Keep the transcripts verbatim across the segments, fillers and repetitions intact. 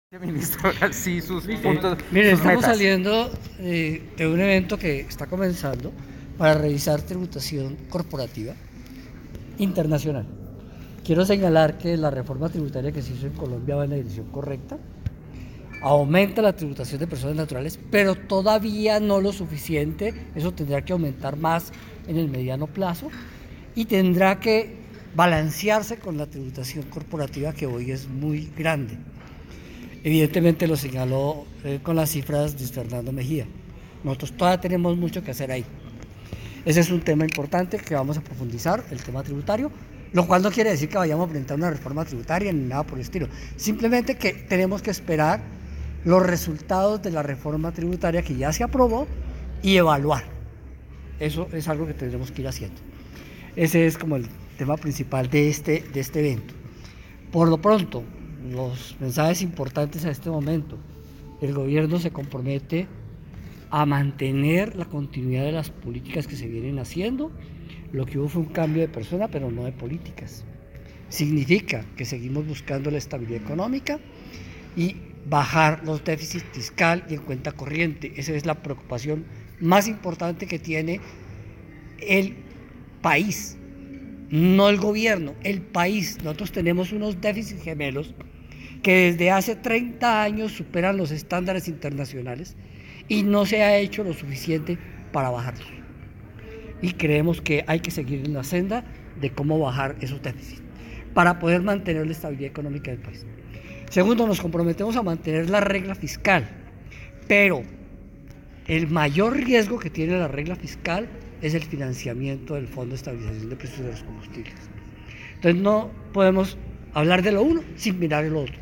Ministro, sí, sus puntos. Mire, sus estamos metas. saliendo eh, de un evento que está comenzando para revisar tributación corporativa internacional. Quiero señalar que la reforma tributaria que se hizo en Colombia va en la dirección correcta. Aumenta la tributación de personas naturales, pero todavía no lo suficiente. Eso tendrá que aumentar más en el mediano plazo y tendrá que balancearse con la tributación corporativa, que hoy es muy grande. Evidentemente lo señaló eh, con las cifras de Fernando Mejía. Nosotros todavía tenemos mucho que hacer ahí. Ese es un tema importante que vamos a profundizar, el tema tributario, lo cual no quiere decir que vayamos a presentar una reforma tributaria ni nada por el estilo. Simplemente que tenemos que esperar los resultados de la reforma tributaria que ya se aprobó y evaluar. Eso es algo que tendremos que ir haciendo. Ese es como el tema principal de este, de este evento. Por lo pronto, los mensajes importantes a este momento: el gobierno se compromete a mantener la continuidad de las políticas que se vienen haciendo. Lo que hubo fue un cambio de persona, pero no de políticas. Significa que seguimos buscando la estabilidad económica y bajar los déficits fiscal y en cuenta corriente. Esa es la preocupación más importante que tiene el país, no el gobierno, el país. Nosotros tenemos unos déficits gemelos que desde hace treinta años superan los estándares internacionales y no se ha hecho lo suficiente para bajarlos. Y creemos que hay que seguir en la senda de cómo bajar esos déficits para poder mantener la estabilidad económica del país. Segundo, nos comprometemos a mantener la regla fiscal, pero el mayor riesgo que tiene la regla fiscal es el financiamiento del Fondo de Estabilización de Precios de los Combustibles. Entonces no podemos hablar de lo uno sin mirar el otro.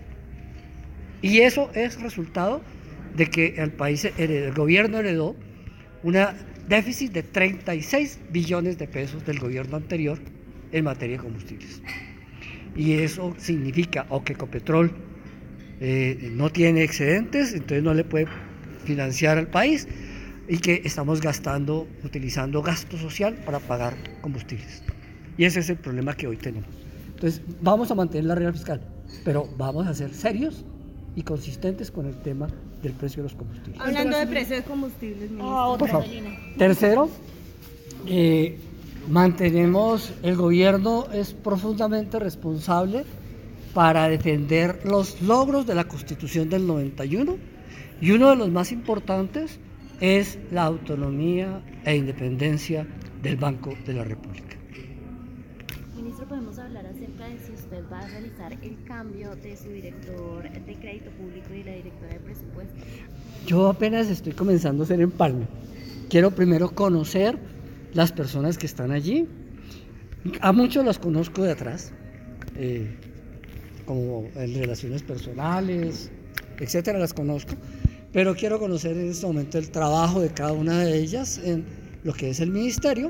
Y eso es resultado de que el país, el gobierno heredó un déficit de treinta y seis billones de pesos del gobierno anterior en materia de combustibles. Y eso significa o que Ecopetrol eh, no tiene excedentes, entonces no le puede financiar al país, y que estamos gastando, utilizando gasto social para pagar combustibles. Y ese es el problema que hoy tenemos. Entonces vamos a mantener la regla fiscal, pero vamos a ser serios y consistentes con el tema del precio de los combustibles. Hablando de precios de combustibles, ministro. Por favor. Tercero, eh, mantenemos, el gobierno es profundamente responsable para defender los logros de la Constitución del noventa y uno, y uno de los más importantes es la autonomía e independencia del Banco de la República. Ministro, podemos hablar acerca de si usted va a realizar el cambio de su director de crédito público y la directora de presupuesto. Yo apenas estoy comenzando a hacer empalme. Quiero primero conocer las personas que están allí. A muchos los conozco de atrás, eh, como en relaciones personales, etcétera, las conozco. Pero quiero conocer en este momento el trabajo de cada una de ellas en lo que es el ministerio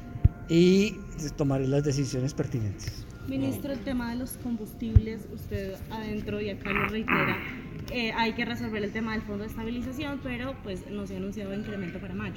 y tomaré las decisiones pertinentes. Ministro, el tema de los combustibles, usted adentro y acá lo reitera, eh, hay que resolver el tema del fondo de estabilización, pero pues no se ha anunciado incremento para mayo.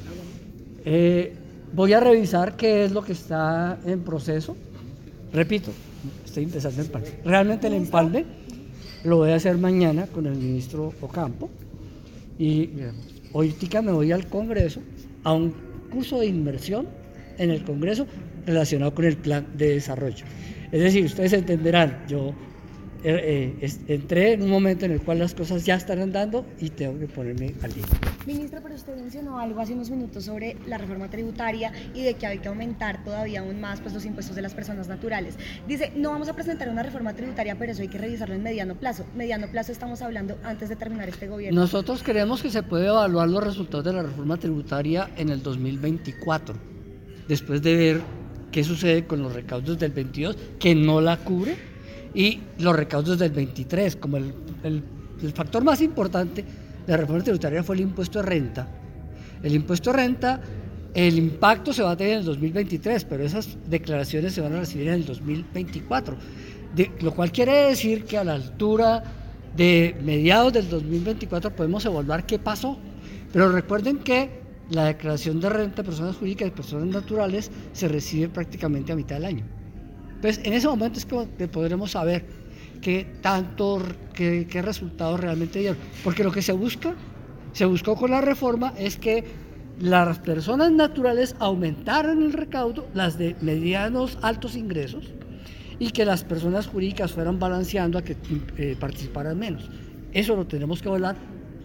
Eh, voy a revisar qué es lo que está en proceso. Repito, estoy empezando el empalme. Realmente el empalme lo voy a hacer mañana con el ministro Ocampo. Y hoy me voy al Congreso, a un curso de inmersión en el Congreso relacionado con el plan de desarrollo. Es decir, ustedes entenderán, yo eh, eh, entré en un momento en el cual las cosas ya están andando y tengo que ponerme al día. Ministro, pero usted mencionó algo hace unos minutos sobre la reforma tributaria y de que hay que aumentar todavía aún más pues, los impuestos de las personas naturales. Dice, no vamos a presentar una reforma tributaria, pero eso hay que revisarlo en mediano plazo. Mediano plazo estamos hablando antes de terminar este gobierno. Nosotros creemos que se puede evaluar los resultados de la reforma tributaria en el dos mil veinticuatro, después de ver qué sucede con los recaudos del veintidós, que no la cubre, y los recaudos del veintitrés, como el, el, el factor más importante de la reforma tributaria fue el impuesto de renta. El impuesto de renta, el impacto se va a tener en el dos mil veintitrés, pero esas declaraciones se van a recibir en el dos mil veinticuatro, de, lo cual quiere decir que a la altura de mediados del dos mil veinticuatro podemos evaluar qué pasó. Pero recuerden que la declaración de renta de personas jurídicas y personas naturales se recibe prácticamente a mitad del año. Entonces, en ese momento es que podremos saber qué qué tanto, qué, qué resultados realmente dieron. Porque lo que se busca, se buscó con la reforma es que las personas naturales aumentaran el recaudo, las de medianos, altos ingresos, y que las personas jurídicas fueran balanceando a que eh, participaran menos. Eso lo tenemos que volar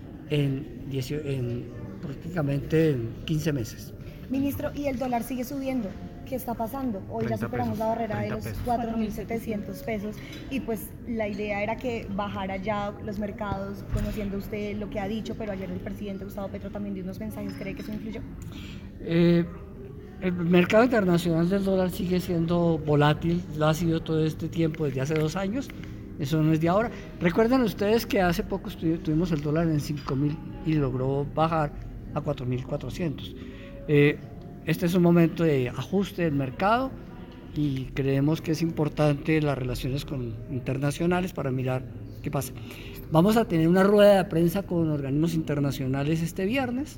en, en prácticamente en quince meses. Ministro, y el dólar sigue subiendo. ¿Qué está pasando? Hoy ya superamos la barrera de los cuatro mil setecientos pesos y pues la idea era que bajara ya los mercados, conociendo usted lo que ha dicho, pero ayer el presidente Gustavo Petro también dio unos mensajes. ¿Cree que eso influyó? Eh, el mercado internacional del dólar sigue siendo volátil, lo ha sido todo este tiempo, desde hace dos años, eso no es de ahora. Recuerden ustedes que hace poco tuvimos el dólar en cinco mil y logró bajar a cuatro mil cuatrocientos. Eh, Este es un momento de ajuste del mercado y creemos que es importante las relaciones con, internacionales para mirar qué pasa. Vamos a tener una rueda de prensa con organismos internacionales este viernes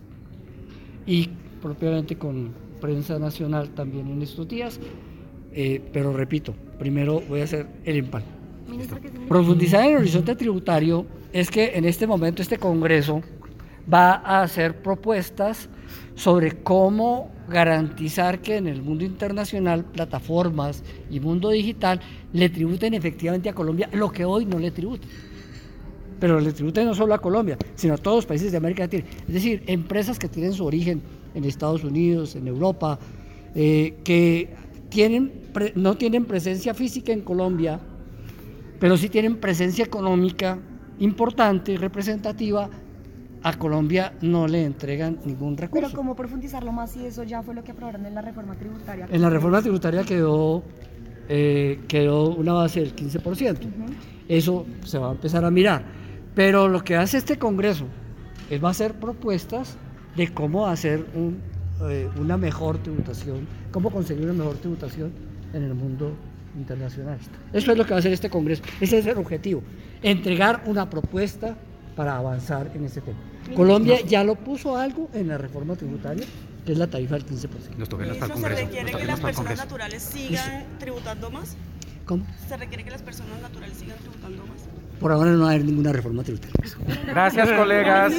y propiamente con prensa nacional también en estos días, eh, pero repito, primero voy a hacer el empalme. Ministro, ¿qué significa? Profundizar en el horizonte tributario es que en este momento este Congreso va a hacer propuestas sobre cómo garantizar que en el mundo internacional, plataformas y mundo digital le tributen efectivamente a Colombia lo que hoy no le tributan. Pero le tributen no solo a Colombia, sino a todos los países de América Latina. Es decir, empresas que tienen su origen en Estados Unidos, en Europa, eh, que tienen, pre, no tienen presencia física en Colombia, pero sí tienen presencia económica importante y representativa. A Colombia no le entregan ningún recurso. Pero ¿cómo profundizarlo más si eso ya fue lo que aprobaron en la reforma tributaria? En la reforma tributaria quedó, eh, quedó una base del quince por ciento. Uh-huh. Eso se va a empezar a mirar. Pero lo que hace este Congreso es va a hacer propuestas de cómo hacer un, eh, una mejor tributación, cómo conseguir una mejor tributación en el mundo internacional. Eso es lo que va a hacer este Congreso. Ese es el objetivo, entregar una propuesta para avanzar en este tema. Colombia ya lo puso algo en la reforma tributaria, que es la tarifa del quince por ciento. Nos toca ir hasta el ¿Se Congreso. requiere que las personas naturales sigan tributando más? ¿Cómo? ¿Se requiere que las personas naturales sigan tributando más? Por ahora no va a haber ninguna reforma tributaria. Gracias, colegas.